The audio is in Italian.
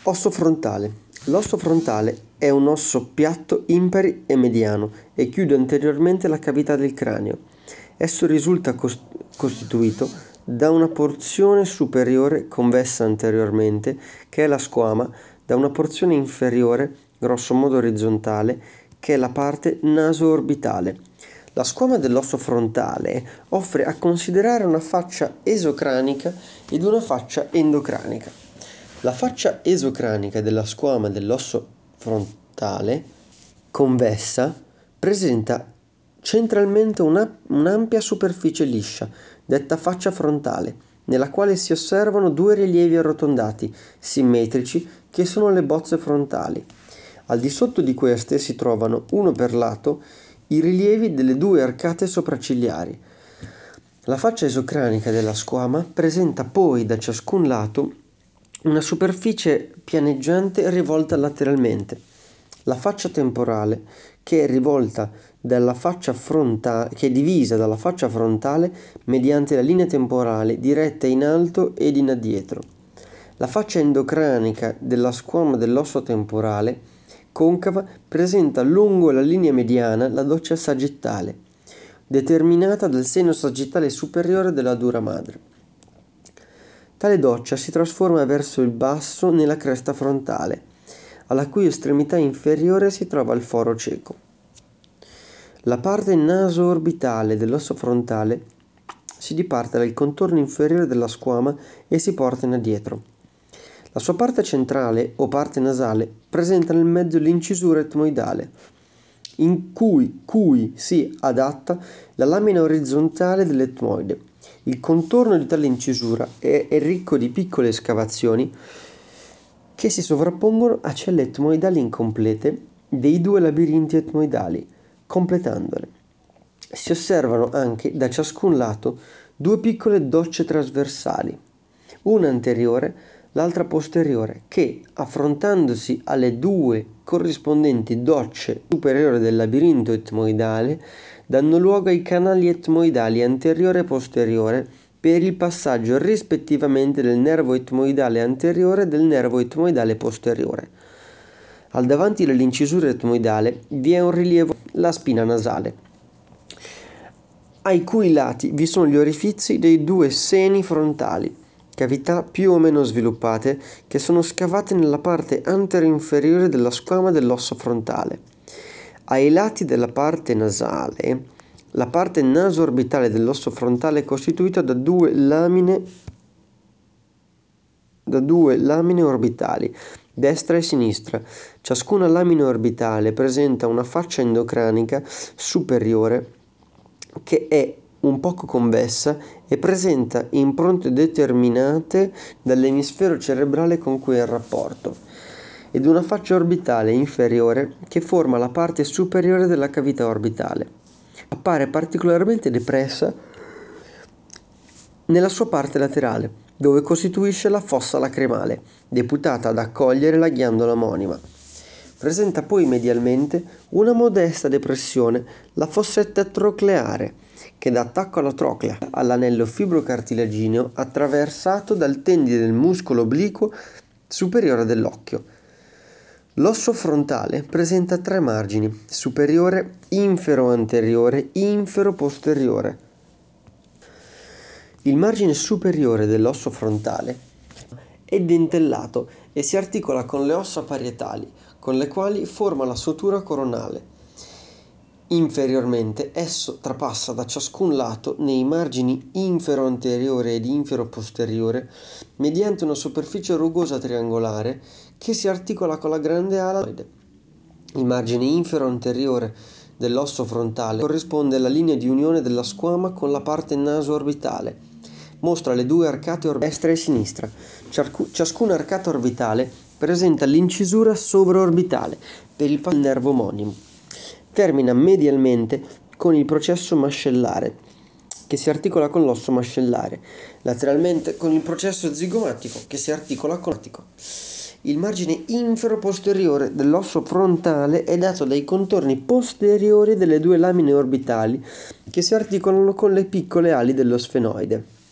Osso frontale. L'osso frontale è un osso piatto, impari e mediano e chiude anteriormente la cavità del cranio. Esso risulta costituito da una porzione superiore convessa anteriormente, che è la squama, da una porzione inferiore, grosso modo orizzontale, che è la parte naso-orbitale. La squama dell'osso frontale offre a considerare una faccia esocranica ed una faccia endocranica. La faccia esocranica della squama dell'osso frontale, convessa, presenta centralmente un'ampia superficie liscia, detta faccia frontale, nella quale si osservano due rilievi arrotondati, simmetrici, che sono le bozze frontali. Al di sotto di queste si trovano, uno per lato, i rilievi delle due arcate sopraccigliari. La faccia esocranica della squama presenta poi da ciascun lato una superficie pianeggiante rivolta lateralmente. La faccia temporale, che è rivolta dalla faccia frontale, che è divisa dalla faccia frontale mediante la linea temporale diretta in alto ed in addietro. La faccia endocranica della squama dell'osso temporale, concava, presenta lungo la linea mediana la doccia sagittale, determinata dal seno sagittale superiore della dura madre. Tale doccia si trasforma verso il basso nella cresta frontale, alla cui estremità inferiore si trova il foro cieco. La parte naso-orbitale dell'osso frontale si diparte dal contorno inferiore della squama e si porta in addietro. La sua parte centrale o parte nasale presenta nel mezzo l'incisura etmoidale, in cui si adatta la lamina orizzontale dell'etmoide. Il contorno di tale incisura è ricco di piccole escavazioni che si sovrappongono a celle etmoidali incomplete dei due labirinti etmoidali, completandole. Si osservano anche da ciascun lato due piccole docce trasversali, una anteriore, l'altra posteriore, che, affrontandosi alle due corrispondenti docce superiori del labirinto etmoidale, danno luogo ai canali etmoidali anteriore e posteriore per il passaggio rispettivamente del nervo etmoidale anteriore e del nervo etmoidale posteriore. Al davanti dell'incisura etmoidale vi è un rilievo, la spina nasale, ai cui lati vi sono gli orifizi dei due seni frontali, cavità più o meno sviluppate che sono scavate nella parte antero-inferiore della squama dell'osso frontale. Ai lati della parte nasale, la parte naso-orbitale dell'osso frontale è costituita da due lamine orbitali, destra e sinistra. Ciascuna lamina orbitale presenta una faccia endocranica superiore che è un poco convessa e presenta impronte determinate dall'emisfero cerebrale con cui è in rapporto, ed una faccia orbitale inferiore che forma la parte superiore della cavità orbitale. Appare particolarmente depressa nella sua parte laterale, dove costituisce la fossa lacrimale, deputata ad accogliere la ghiandola omonima. Presenta poi medialmente una modesta depressione, la fossetta trocleare, che dà attacco alla troclea, all'anello fibrocartilagineo attraversato dal tendine del muscolo obliquo superiore dell'occhio. L'osso frontale presenta tre margini: superiore, infero-anteriore, infero-posteriore. Il margine superiore dell'osso frontale è dentellato e si articola con le ossa parietali, con le quali forma la sutura coronale. Inferiormente esso trapassa da ciascun lato nei margini infero-anteriore ed infero-posteriore mediante una superficie rugosa triangolare che si articola con la grande ala. Il margine infero-anteriore dell'osso frontale corrisponde alla linea di unione della squama con la parte naso-orbitale. Mostra le due arcate destra e sinistra. Ciascuna arcata orbitale presenta l'incisura sovraorbitale per il passaggio del nervo omonimo. Termina medialmente con il processo mascellare, che si articola con l'osso mascellare, lateralmente con il processo zigomatico, che si articola con l'artico. Il margine infero-posteriore dell'osso frontale è dato dai contorni posteriori delle due lamine orbitali che si articolano con le piccole ali dello sfenoide.